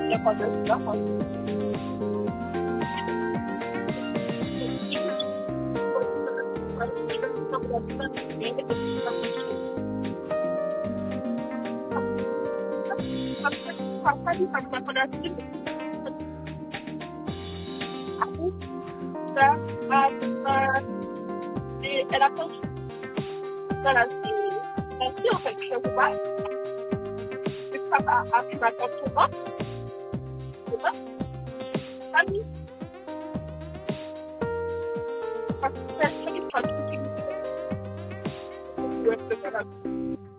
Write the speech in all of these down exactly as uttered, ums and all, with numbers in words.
Le compteur, c'est là, quoi. Elle a pensé dans la vie, merci en fait, je ne sais pas, je pas à ma tante souvent, je sais pas, famille, parce que c'est ce qui passe, ce qui me dit,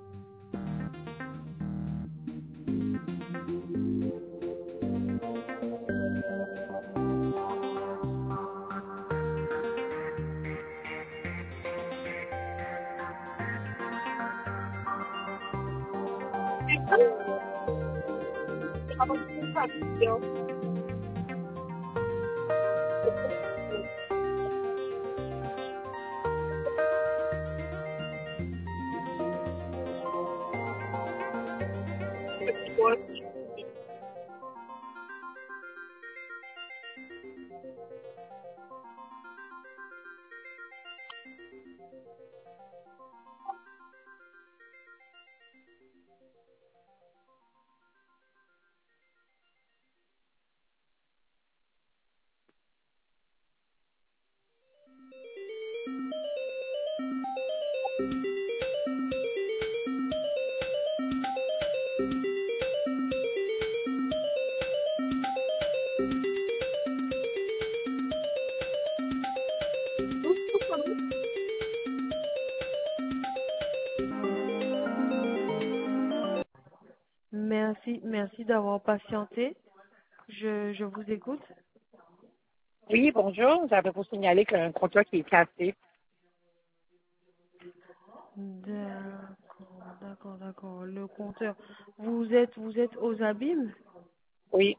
Merci, merci d'avoir patienté. Je, je vous écoute. oui, bonjour, j'avais vous signaler qu'un compteur qui est cassé. D'accord, d'accord, d'accord. Le compteur. Vous êtes, vous êtes aux abîmes. Oui,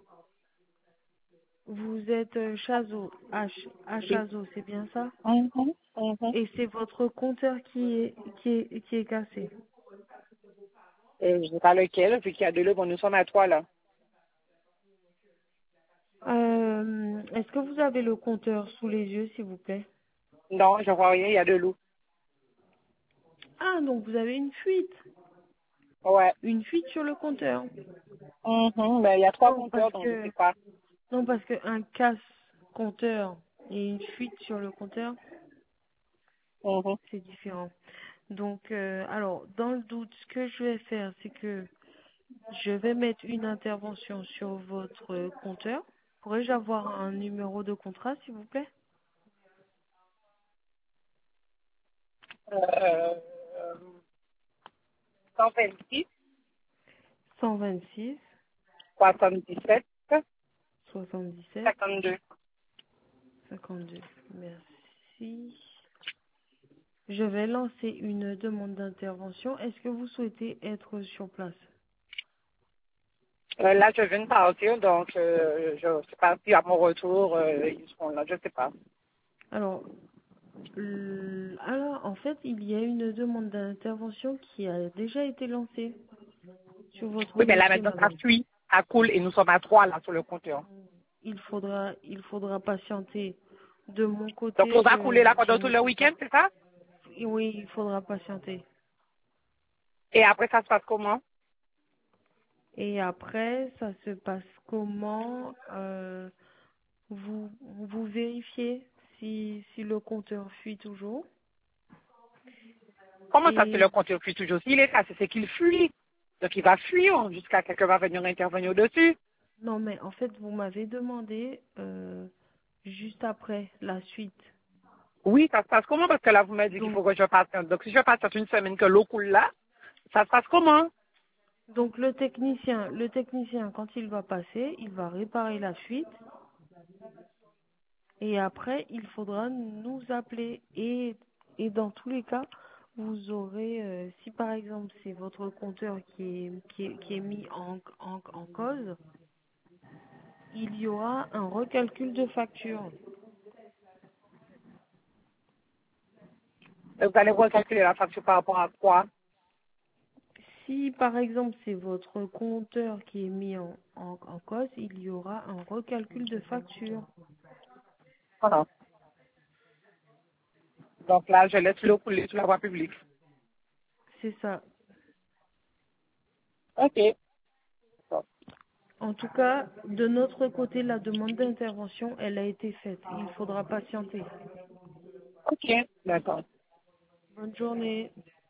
Vous êtes euh, Chazo, H, à oui. Chazo, c'est bien ça? Mhm, mhm. Et c'est votre compteur qui est, qui est, qui est cassé. Et je ne sais pas lequel, vu qu'il y a deux là, bon, nous sommes à trois là. Euh, est-ce que vous avez le compteur sous les yeux, s'il vous plaît? Non, je vois rien, il y a deux loups. Ah, donc vous avez une fuite. Ouais. Une fuite sur le compteur. Mhm, mais il y a trois Non, parce compteurs, donc je ne sais que, pas. non, parce que un casse compteur et une fuite sur le compteur, Mhm. c'est différent. Donc, euh, alors, dans le doute, ce que je vais faire, c'est que je vais mettre une intervention sur votre compteur. Pourrais-je avoir un numéro de contrat, s'il vous plaît? Euh, cent vingt-six, cent vingt-six, soixante-dix-sept, soixante-dix-sept, cinquante-deux. cinquante-deux. Merci. Je vais lancer une demande d'intervention. Est-ce que vous souhaitez être sur place? Euh, là, je viens de partir, donc euh, je ne sais pas si à mon retour, euh, ils seront là, je ne sais pas. Alors, l- alors, en fait, il y a une demande d'intervention qui a déjà été lancée sur votre Oui, mais là, dossier, maintenant, ça madame. suit, ça coule, et nous sommes à trois là sur le compteur. Il faudra, il faudra patienter. De mon Donc, l'eau côté, va couler je, là je pendant tout ne le peux week-end, pas. c'est ça? Oui, il faudra patienter. Et après, ça se passe comment? Et après, ça se passe comment? Euh, vous, vous vérifiez si, si le compteur fuit toujours. Comment ça, c'est Et le compteur fuit toujours? S'il est cassé, c'est qu'il fuit. Donc, il va fuir jusqu'à quelqu'un va venir intervenir dessus. non, mais en fait, vous m'avez demandé euh, juste après la suite. Oui, ça se passe comment? Parce que là, vous m'avez dit qu'il Donc, faut que je patiente. Donc, si je patiente une semaine que l'eau coule là, ça se passe comment? donc le technicien, le technicien, quand il va passer, il va réparer la fuite. Et après, il faudra nous appeler. Et, et dans tous les cas, vous aurez, euh, si par exemple c'est votre compteur qui est, qui est, qui est mis en, en, en cause, il y aura un recalcul de facture. Vous allez recalculer la facture par rapport à quoi? Si par exemple c'est votre compteur qui est mis en, en, en cause, il y aura un recalcul de facture. Voilà. Donc là, je laisse l'eau couler sur la voie publique. C'est ça. Ok. Bon. En tout cas, de notre côté, la demande d'intervention, elle a été faite. Il faudra patienter. Ok. D'accord. Bonne journée.